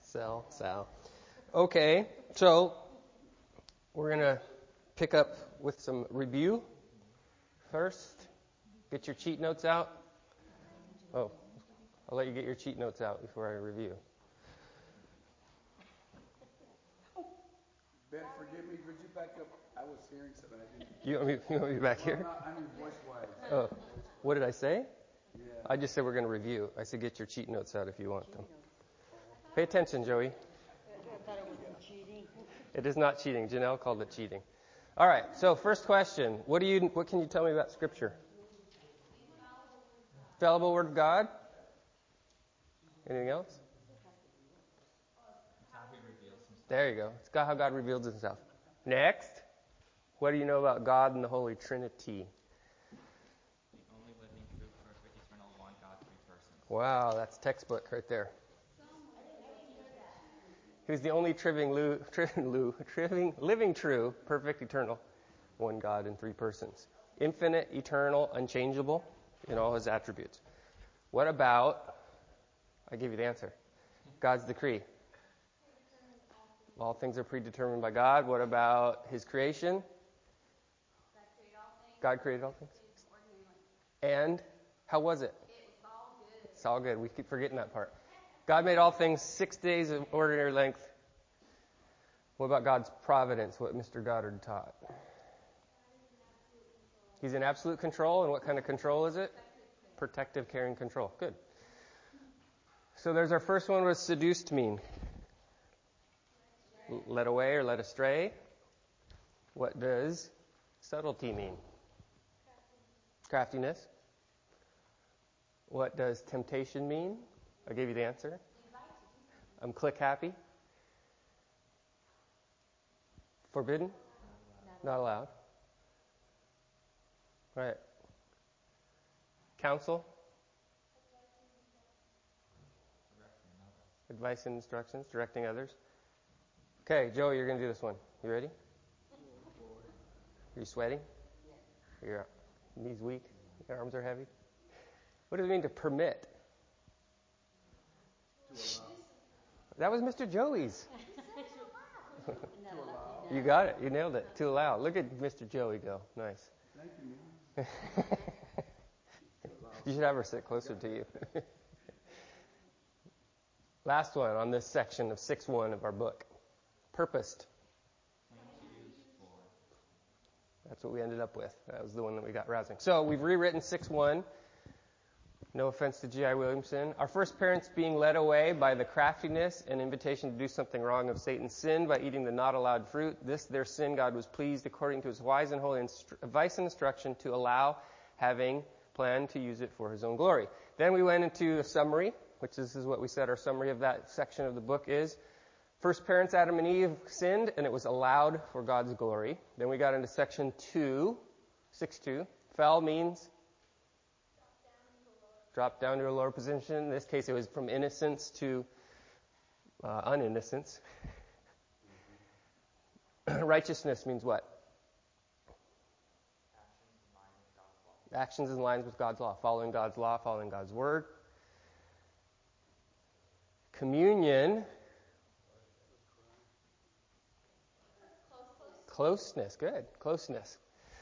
Sal. Okay, so we're going to pick up with some review first. Get your cheat notes out. Oh, I'll let you get your cheat notes out before I review. Ben, forgive me. Would you back up? I was hearing something. I didn't. You want me back here? I mean, voice-wise. Oh, what did I say? Yeah. I just said we're going to review. I said get your cheat notes out if you want them. Pay attention, Joey. I thought it was cheating. It is not cheating. Janelle called it cheating. All right. So first question: What can you tell me about Scripture? Fallible Word of God. Anything else? There you go. It's how God reveals Himself. Next, what do you know about God and the Holy Trinity? The only living, true, perfect, eternal, one God, three persons. Wow, that's textbook right there. He's the only living, true, perfect, eternal, one God in three persons. Infinite, eternal, unchangeable in all His attributes. What about, I give you the answer, God's decree? All things are predetermined by God. What about His creation? God created all things. And how was it? It's all good. We keep forgetting that part. God made all things 6 days of ordinary length. What about God's providence? What Mr. Goddard taught. He's in absolute control. And what kind of control is it? Protective, caring control. Good. So there's our first one. What does seduced mean? Led away or led astray. What does subtlety mean? Craftiness. What does temptation mean? I gave you the answer. I'm click happy. Forbidden? Not allowed. Right. Counsel? Advice and instructions, directing others. Okay, Joe, you're going to do this one. You ready? Are you sweating? Your knees weak? Your arms are heavy? What does it mean to permit? That was Mr. Joey's. You got it. You nailed it. To allow. Look at Mr. Joey go. Nice. Thank you. You should have her sit closer to you. Last one on this section of 6:1 of our book. Purposed. That's what we ended up with. That was the one that we got rousing. So we've rewritten 6:1. No offense to G.I. Williamson. Our first parents being led away by the craftiness and invitation to do something wrong of Satan's sin by eating the not allowed fruit. This, their sin, God was pleased according to His wise and holy advice and instruction to allow, having planned to use it for His own glory. Then we went into a summary, which this is what we said our summary of that section of the book is. First parents, Adam and Eve, sinned, and it was allowed for God's glory. Then we got into section 2, 6:2. Fell means drop down to a lower position. In this case, it was from innocence to uninnocence. Righteousness means what? Actions in line with God's law. Following God's law, following God's word. Communion. Closeness. Good. Closeness.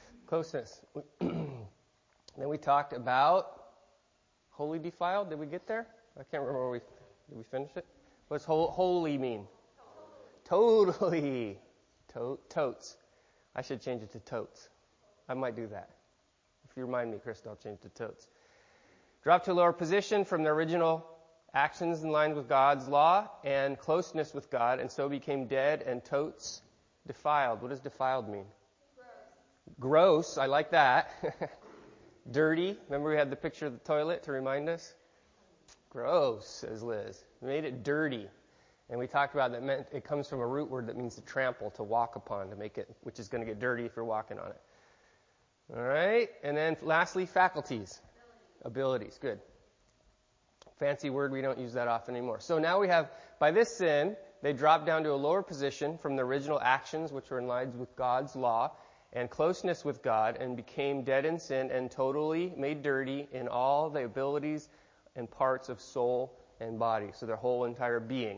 Then we talked about holy defiled. Did we get there? I can't remember. Did we finish it? What's holy mean? Totally. Totes. I should change it to totes. I might do that. If you remind me, Krista, I'll change it to totes. Drop to a lower position from the original actions in line with God's law and closeness with God, and so became dead, and totes defiled. What does defiled mean? Gross. I like that. Dirty. Remember we had the picture of the toilet to remind us? Gross, says Liz. We made it dirty. And we talked about that meant it comes from a root word that means to trample, to walk upon, to make it, which is going to get dirty if you're walking on it. All right. And then lastly, faculties. Abilities. Good. Fancy word. We don't use that often anymore. So now we have, by this sin, they dropped down to a lower position from the original actions, which were in line with God's law, and closeness with God, and became dead in sin and totally made dirty in all the abilities and parts of soul and body. So their whole entire being.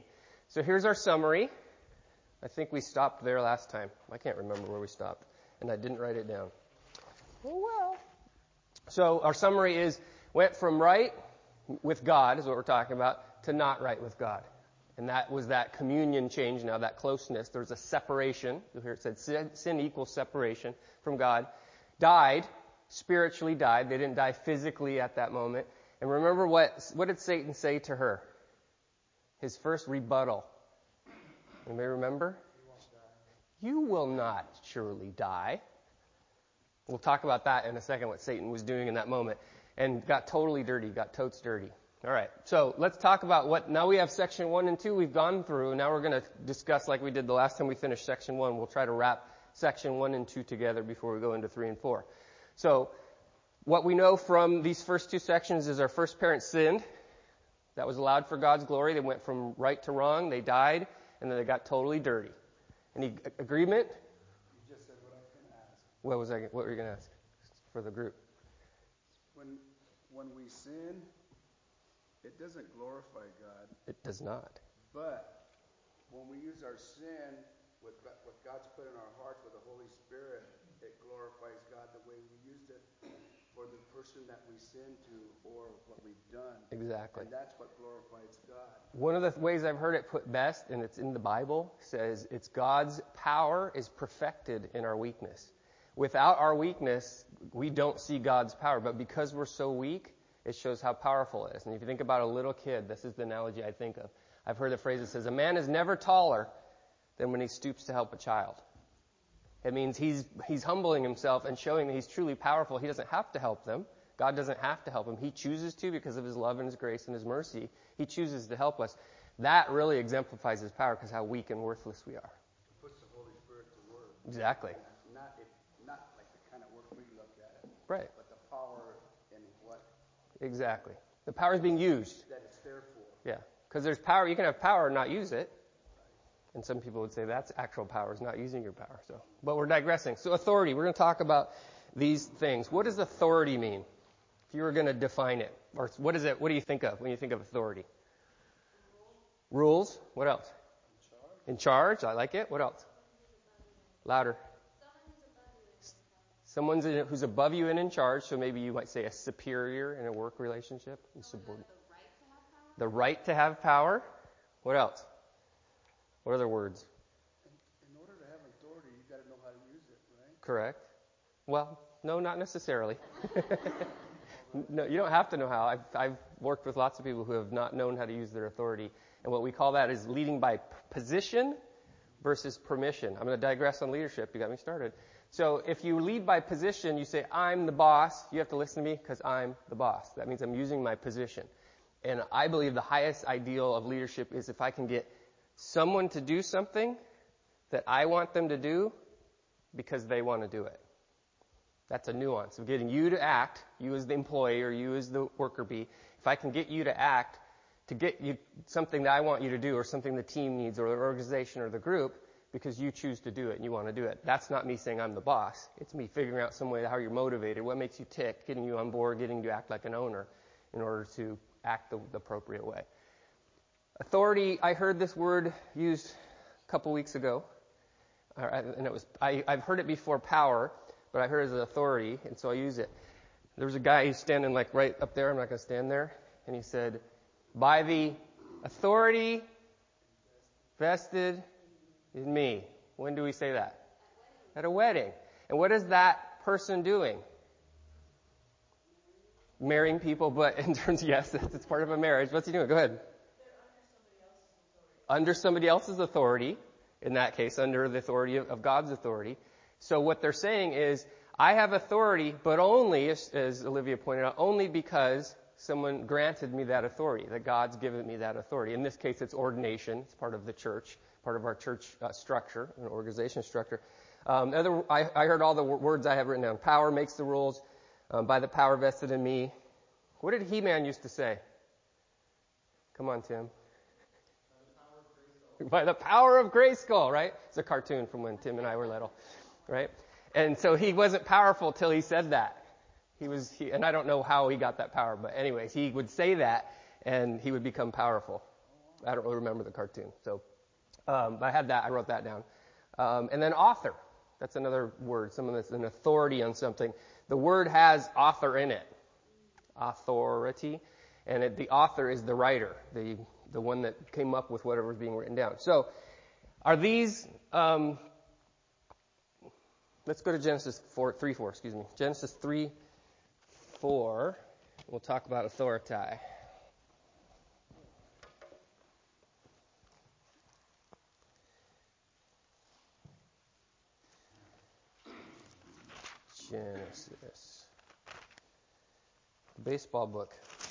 So here's our summary. I think we stopped there last time. I can't remember where we stopped, and I didn't write it down. Oh, well. So our summary is, went from right with God, is what we're talking about, to not right with God. And that was that communion change now, that closeness. There was a separation. You'll hear it said sin equals separation from God. Died, spiritually died. They didn't die physically at that moment. And remember what did Satan say to her? His first rebuttal. Anybody remember? You will not surely die. We'll talk about that in a second, what Satan was doing in that moment. And got totally dirty, got totes dirty. All right, so let's talk about now we have section 1 and 2 we've gone through. Now we're going to discuss like we did the last time we finished section 1. We'll try to wrap section 1 and 2 together before we go into 3 and 4. So what we know from these first 2 sections is our first parent sinned. That was allowed for God's glory. They went from right to wrong. They died, and then they got totally dirty. Any agreement? You just said what I was going to ask. What were you going to ask for the group? When we sin, it doesn't glorify God. It does not. But when we use our sin with what God's put in our hearts with the Holy Spirit, it glorifies God the way we used it for the person that we sinned to or what we've done. Exactly. And that's what glorifies God. One of the ways I've heard it put best, and it's in the Bible, says it's God's power is perfected in our weakness. Without our weakness, we don't see God's power. But because we're so weak, it shows how powerful it is. And if you think about a little kid, this is the analogy I think of. I've heard the phrase that says, a man is never taller than when he stoops to help a child. It means he's humbling himself and showing that he's truly powerful. He doesn't have to help them. God doesn't have to help him. He chooses to because of his love and his grace and his mercy. He chooses to help us. That really exemplifies his power because how weak and worthless we are. It puts the Holy Spirit to work. Exactly. Not like the kind of work we look at it. Right. But the power in what? Exactly. The power is being used. That it's there for. Yeah. Because there's power. You can have power and not use it. And some people would say that's actual power, is not using your power. But we're digressing. So authority. We're going to talk about these things. What does authority mean? If you were going to define it. Or what is it? What do you think of when you think of authority? Rules. What else? In charge. I like it. What else? Louder. Someone who's above you and in charge. So maybe you might say a superior in a work relationship. The right to have power. What else? What other words? In order to have authority, you've got to know how to use it, right? Correct. Well, no, not necessarily. No, you don't have to know how. I've worked with lots of people who have not known how to use their authority. And what we call that is leading by position versus permission. I'm going to digress on leadership. You got me started. So if you lead by position, you say, I'm the boss. You have to listen to me because I'm the boss. That means I'm using my position. And I believe the highest ideal of leadership is if I can get someone to do something that I want them to do because they want to do it. That's a nuance of getting you to act, you as the employee or you as the worker bee. If I can get you to act to get you something that I want you to do or something the team needs or the organization or the group because you choose to do it and you want to do it. That's not me saying I'm the boss. It's me figuring out some way how you're motivated, what makes you tick, getting you on board, getting you to act like an owner in order to act the appropriate way. Authority, I heard this word used a couple weeks ago. And I've heard it before power, but I heard it as authority, and so I use it. There was a guy who's standing like right up there. I'm not going to stand there. And he said, by the authority vested in me. When do we say that? At a wedding. And what is that person doing? Marrying people, but in terms, yes, it's part of a marriage. What's he doing? Go ahead. They're under somebody else's authority. Under somebody else's authority. In that case, under the authority of God's authority. So what they're saying is, I have authority, but only, as Olivia pointed out, only because someone granted me that authority, that God's given me that authority. In this case, it's ordination. It's part of the church, part of our church structure, an organization structure. I heard all the words I have written down. Power makes the rules, by the power vested in me. What did He-Man used to say? Come on, Tim. By the power of Grayskull, right? It's a cartoon from when Tim and I were little, right? And so he wasn't powerful till he said that. And I don't know how he got that power, but anyways, he would say that and he would become powerful. I don't really remember the cartoon. So I had that. I wrote that down. And then author. That's another word. Someone that's an authority on something. The word has author in it. Authority. And the author is the writer, the one that came up with whatever's being written down. So are these... let's go to Genesis 3:4. Excuse me. Genesis 3:4. We'll talk about authority. Genesis. Baseball book.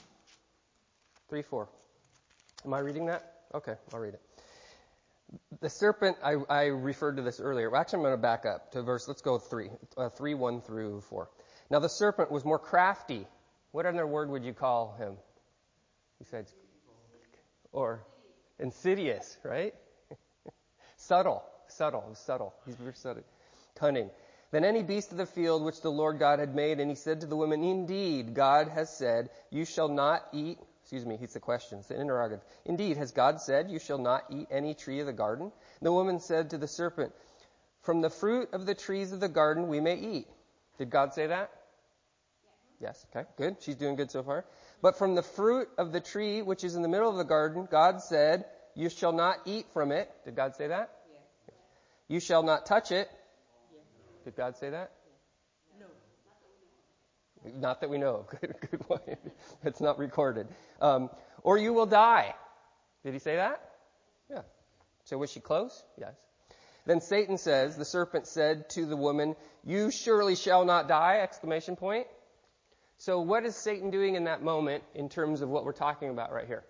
3:4. Am I reading that? Okay, I'll read it. The serpent, I referred to this earlier. Well, actually, I'm going to back up to verse, let's go 3:1 through 4. Now the serpent was more crafty. What other word would you call him? Besides, or insidious, right? Subtle. He's very subtle. Cunning. Than any beast of the field which the Lord God had made, and he said to the woman, indeed, God has said, you shall not eat, he's the question, it's the interrogative. Indeed, has God said, you shall not eat any tree of the garden? The woman said to the serpent, from the fruit of the trees of the garden we may eat. Did God say that? Yes, okay, good. She's doing good so far. But from the fruit of the tree which is in the middle of the garden, God said, you shall not eat from it. Did God say that? Yes. You shall not touch it. Did God say that? No. Not that we know of. Good one. It's not recorded. Or you will die. Did he say that? Yeah. So was she close? Yes. Then Satan says, the serpent said to the woman, you surely shall not die! Exclamation point. So what is Satan doing in that moment in terms of what we're talking about right here?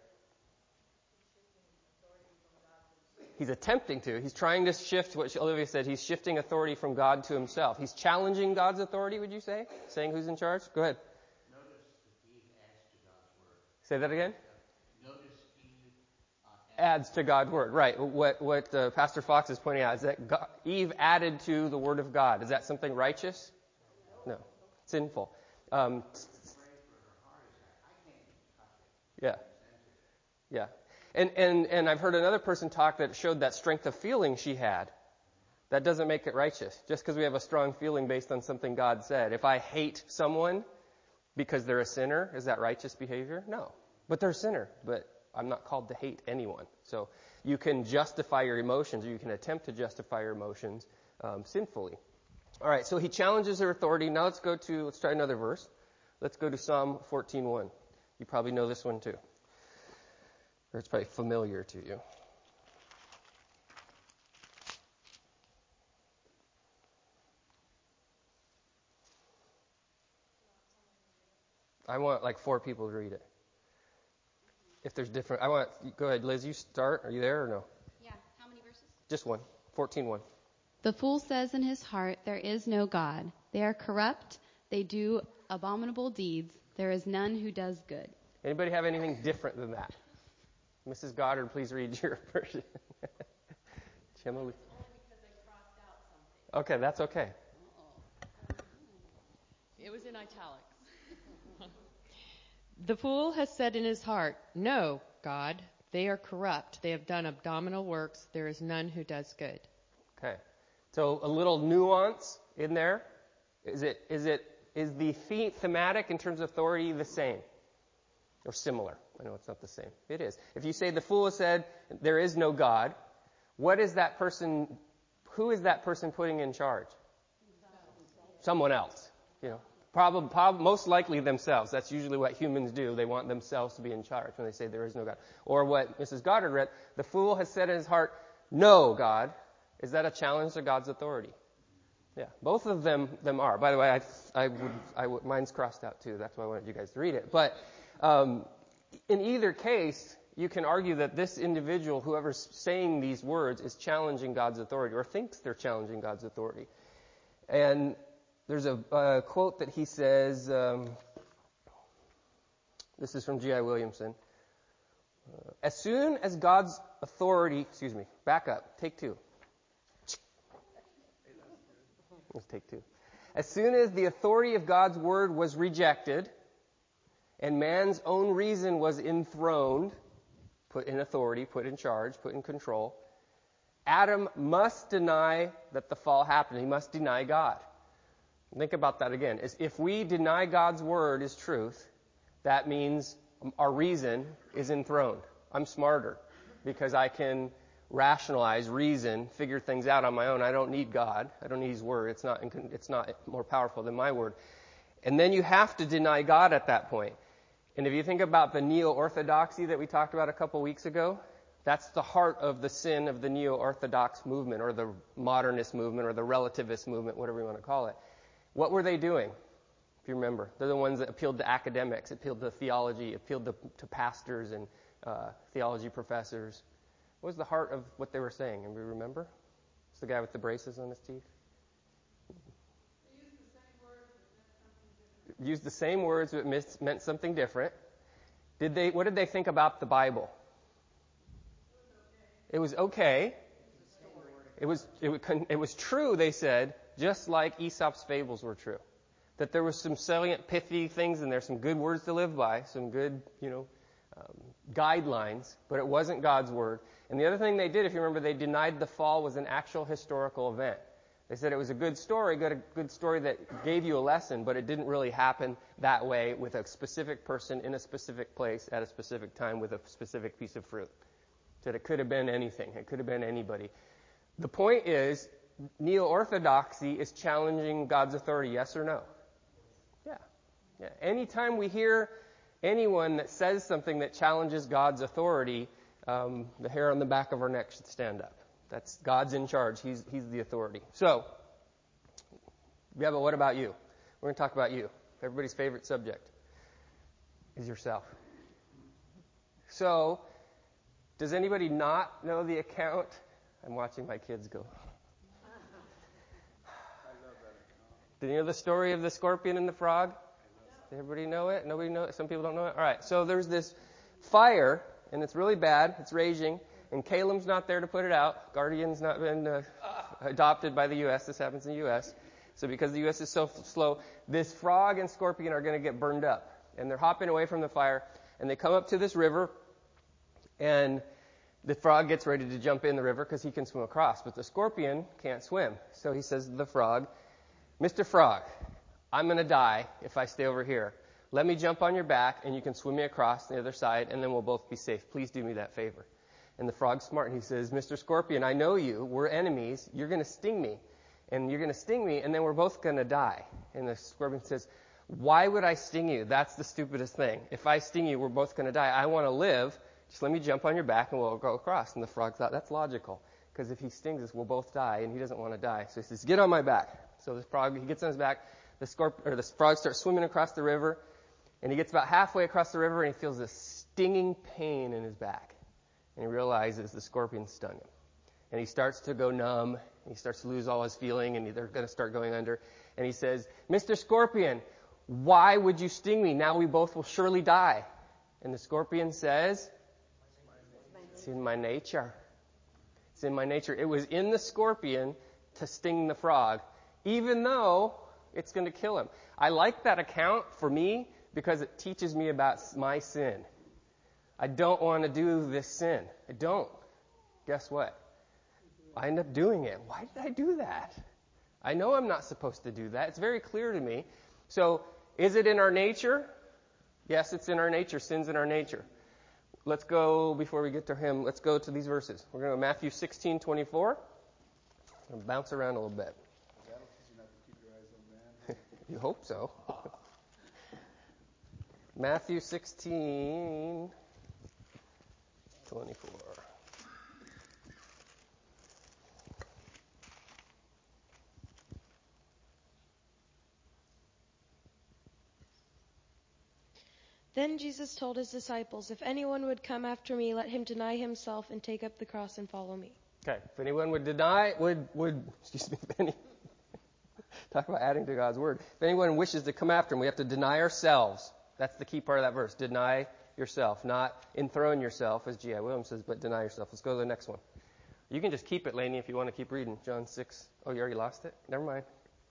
He's attempting to. He's trying to shift what Olivia said. He's shifting authority from God to himself. He's challenging God's authority, would you say? Saying who's in charge? Go ahead. Notice that Eve adds to God's word. Say that again? Notice Eve adds to God's word. Right. What Pastor Fox is pointing out is that Eve added to the word of God. Is that something righteous? No. Sinful. Yeah. Yeah. And I've heard another person talk that showed that strength of feeling she had. That doesn't make it righteous. Just because we have a strong feeling based on something God said. If I hate someone because they're a sinner, is that righteous behavior? No. But they're a sinner. But I'm not called to hate anyone. So you can justify your emotions, or you can attempt to justify your emotions sinfully. All right, so he challenges her authority. Now let's try another verse. Let's go to Psalm 14:1. You probably know this one too. Or it's probably familiar to you. I want like 4 people to read it. If there's different, go ahead, Liz, you start. Are you there or no? Yeah, how many verses? Just one. 14:1. The fool says in his heart, there is no God. They are corrupt. They do abominable deeds. There is none who does good. Anybody have anything different than that? Mrs. Goddard, please read your version. Only because I crossed out something. Okay, that's okay. It was in italics. The fool has said in his heart, no, God, they are corrupt. They have done abominable works. There is none who does good. Okay. So a little nuance in there. Is the thematic in terms of authority the same? Or similar? I know it's not the same. It is. If you say the fool has said there is no God, who is that person putting in charge? Someone else. Probably most likely themselves. That's usually what humans do. They want themselves to be in charge when they say there is no God. Or what Mrs. Goddard read, the fool has said in his heart, no, God. Is that a challenge to God's authority? Yeah, both of them are. By the way, mine's crossed out too. That's why I wanted you guys to read it. But in either case, you can argue that this individual, whoever's saying these words, is challenging God's authority or thinks they're challenging God's authority. And there's a quote that he says, this is from G.I. Williamson. As soon as God's authority, back up, take 2. Let's take 2. As soon as the authority of God's word was rejected and man's own reason was enthroned, put in authority, put in charge, put in control. Adam must deny that the fall happened. He must deny God. Think about that again. If we deny God's word is truth, that means our reason is enthroned. I'm smarter because I can rationalize, reason, figure things out on my own. I don't need God. I don't need His word. It's not more powerful than my word. And then you have to deny God at that point. And if you think about the neo-orthodoxy that we talked about a couple weeks ago, that's the heart of the sin of the neo-orthodox movement or the modernist movement or the relativist movement, whatever you want to call it. What were they doing? If you remember, they're the ones that appealed to academics, appealed to theology, appealed to pastors and theology professors. What was the heart of what they were saying? And we remember? It's the guy with the braces on his teeth. Used the same words, but meant something different. What did they think about the Bible? It was okay. It was true, they said, just like Aesop's fables were true. That there was some salient, pithy things in there, some good words to live by, some good, guidelines, but it wasn't God's word. And the other thing they did, if you remember, they denied the fall was an actual historical event. They said it was a good story that gave you a lesson, but it didn't really happen that way with a specific person in a specific place at a specific time with a specific piece of fruit. That it could have been anything. It could have been anybody. The point is, neo-orthodoxy is challenging God's authority, yes or no? Yeah. Anytime we hear anyone that says something that challenges God's authority, the hair on the back of our neck should stand up. That's God's in charge. He's the authority. So, yeah, but what about you? We're going to talk about you. Everybody's favorite subject is yourself. So, does anybody not know the account? I'm watching my kids go. Do you know the story of the scorpion and the frog? Does everybody know it? Nobody know it? Some people don't know it? All right. So there's this fire, and it's really bad. It's raging. And Caleb's not there to put it out. Guardian's not been adopted by the U.S. This happens in the U.S. So because the U.S. is so slow, this frog and scorpion are going to get burned up. And they're hopping away from the fire. And they come up to this river. And the frog gets ready to jump in the river because he can swim across. But the scorpion can't swim. So he says to the frog, Mr. Frog, I'm going to die if I stay over here. Let me jump on your back and you can swim me across the other side and then we'll both be safe. Please do me that favor. And the frog's smart and he says, Mr. Scorpion, I know you. We're enemies. You're going to sting me. And you're going to sting me and then we're both going to die. And the scorpion says, why would I sting you? That's the stupidest thing. If I sting you, we're both going to die. I want to live. Just let me jump on your back and we'll go across. And the frog thought, that's logical. Because if he stings us, we'll both die. And he doesn't want to die. So he says, get on my back. So the frog, he gets on his back. The frog starts swimming across the river. And he gets about halfway across the river and he feels this stinging pain in his back. And he realizes the scorpion stung him. And he starts to go numb. And he starts to lose all his feeling. And they're going to start going under. And he says, Mr. Scorpion, why would you sting me? Now we both will surely die. And the scorpion says, it's in my nature. It's in my nature. It was in the scorpion to sting the frog, even though it's going to kill him. I like that account for me because it teaches me about my sin. I don't want to do this sin. I don't. Guess what? I end up doing it. Why did I do that? I know I'm not supposed to do that. It's very clear to me. So, is it in our nature? Yes, it's in our nature. Sin's in our nature. Let's go, before we get to him, let's go to these verses. We're going to go Matthew 16:24. I'm bounce around a little bit. That'll teach you not to keep your eyes on man. You hope so. Matthew 16:24. Then Jesus told his disciples, if anyone would come after me, let him deny himself and take up the cross and follow me. Okay, if anyone would talk about adding to God's word. If anyone wishes to come after him, we have to deny ourselves. That's the key part of that verse. Deny yourself, not enthrone yourself, as G.I. Williams says, but deny yourself. Let's go to the next one. You can just keep it, Lainey, if you want to keep reading. John 6. Oh, you already lost it? Never mind.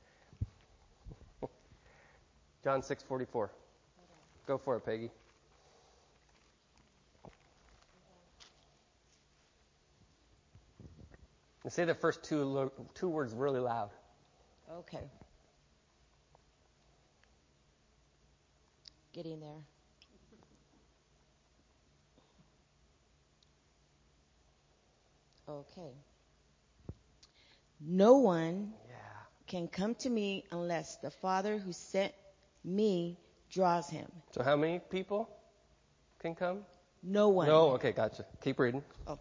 John 6:44. Go for it, Peggy. And say the first two words really loud. Okay. Getting there. Okay. No one can come to me unless the Father who sent me draws him. So how many people can come? No one. No, okay, gotcha. Keep reading. Oh.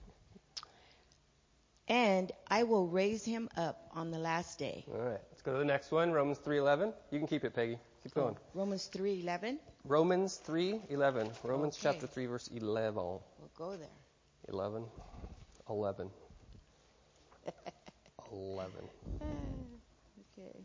And I will raise him up on the last day. All right, let's go to the next one, Romans 3:11. You can keep it, Peggy. Keep going. Romans 3:11. Romans 3:11. Romans Okay. chapter 3, verse 11. We'll go there. 11. 11. Okay.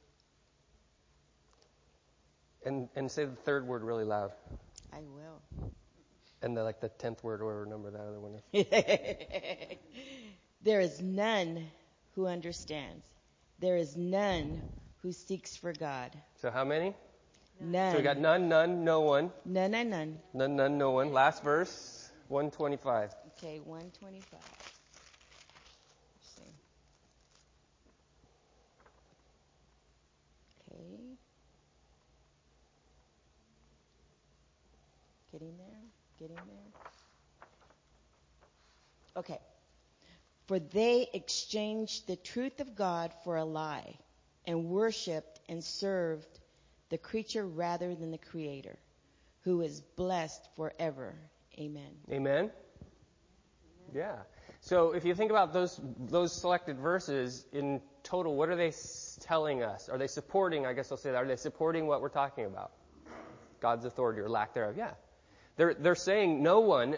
And say the third word really loud. I will. And the 10th word, or number that other one is. There is none who understands. There is none who seeks for God. So how many? None. So we got none, no one. None and none. None, no one. Last verse, 125. Okay, 125. Let's see. Okay. Getting there. Okay. For they exchanged the truth of God for a lie and worshipped and served the creature rather than the Creator, who is blessed forever. Amen. Amen? Yeah. So if you think about those selected verses in total, what are they telling us? Are they supporting, I guess I'll say that, are they supporting what we're talking about? God's authority or lack thereof? Yeah. They're saying no one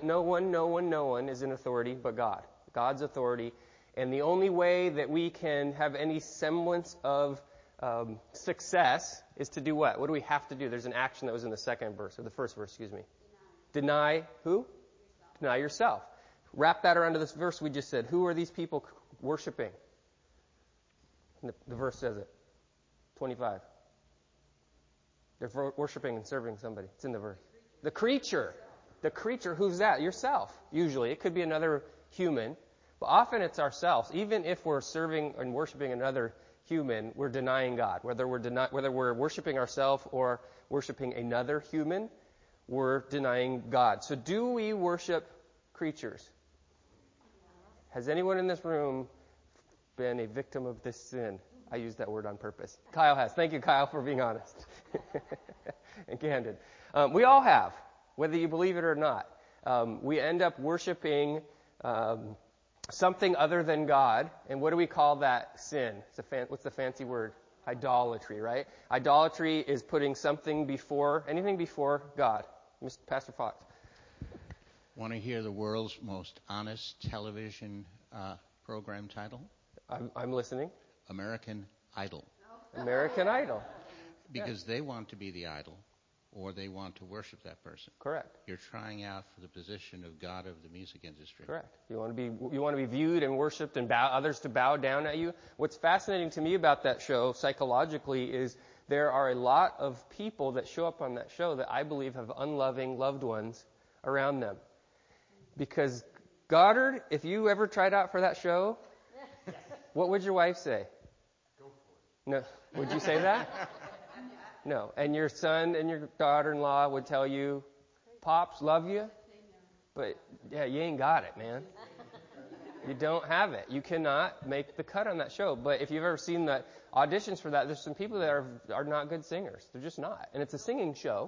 is in authority but God. God's authority. And the only way that we can have any semblance of success is to do what? What do we have to do? There's an action that was in the second verse, or the first verse, excuse me. Deny who? Yourself. Deny yourself. Wrap that around to this verse we just said. Who are these people worshiping? The verse says it. 25. They're worshiping and serving somebody. It's in the verse. The creature. The creature, who's that? Yourself, usually. It could be another human. But often it's ourselves. Even if we're serving and worshiping another human, we're denying God. Whether we're worshiping ourselves or worshiping another human, we're denying God. So do we worship creatures? Has anyone in this room been a victim of this sin? I used that word on purpose. Kyle has. Thank you, Kyle, for being honest and candid. We all have, whether you believe it or not. We end up worshiping something other than God. And what do we call that sin? What's the fancy word? Idolatry, right? Idolatry is putting anything before God. Pastor Fox. Want to hear the world's most honest television program title? I'm listening. American Idol. American Idol. Because they want to be the idol, or they want to worship that person. Correct. You're trying out for the position of God of the music industry. Correct. You want to be viewed and worshipped and others to bow down at you. What's fascinating to me about that show psychologically is there are a lot of people that show up on that show that I believe have unloving loved ones around them. Because Goddard, if you ever tried out for that show, what would your wife say? Go for it. No. Would you say that? No. And your son and your daughter-in-law would tell you, Pops, love you, but yeah, you ain't got it, man. You don't have it. You cannot make the cut on that show. But if you've ever seen the auditions for that, there's some people that are not good singers. They're just not. And it's a singing show.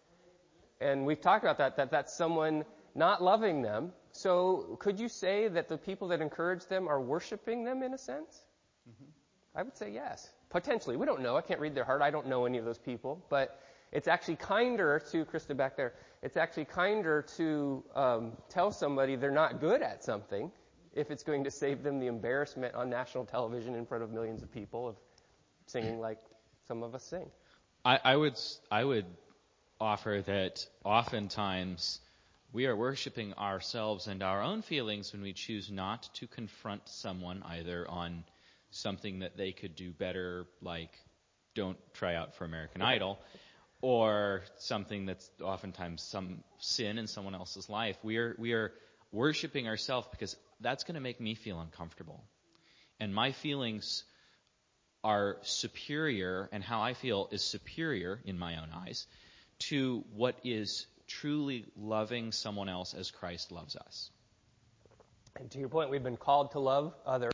And we've talked about that's someone not loving them. So could you say that the people that encourage them are worshiping them in a sense? Mm-hmm. I would say yes. Potentially. We don't know. I can't read their heart. I don't know any of those people. But it's actually kinder to, Krista back there, it's actually kinder to tell somebody they're not good at something if it's going to save them the embarrassment on national television in front of millions of people of singing like some of us sing. I would offer that oftentimes we are worshiping ourselves and our own feelings when we choose not to confront someone either on something that they could do better, like don't try out for American Idol, or something that's oftentimes some sin in someone else's life. We are worshiping ourselves because that's going to make me feel uncomfortable. And my feelings are superior, and how I feel is superior in my own eyes to what is truly loving someone else as Christ loves us. And to your point, we've been called to love others.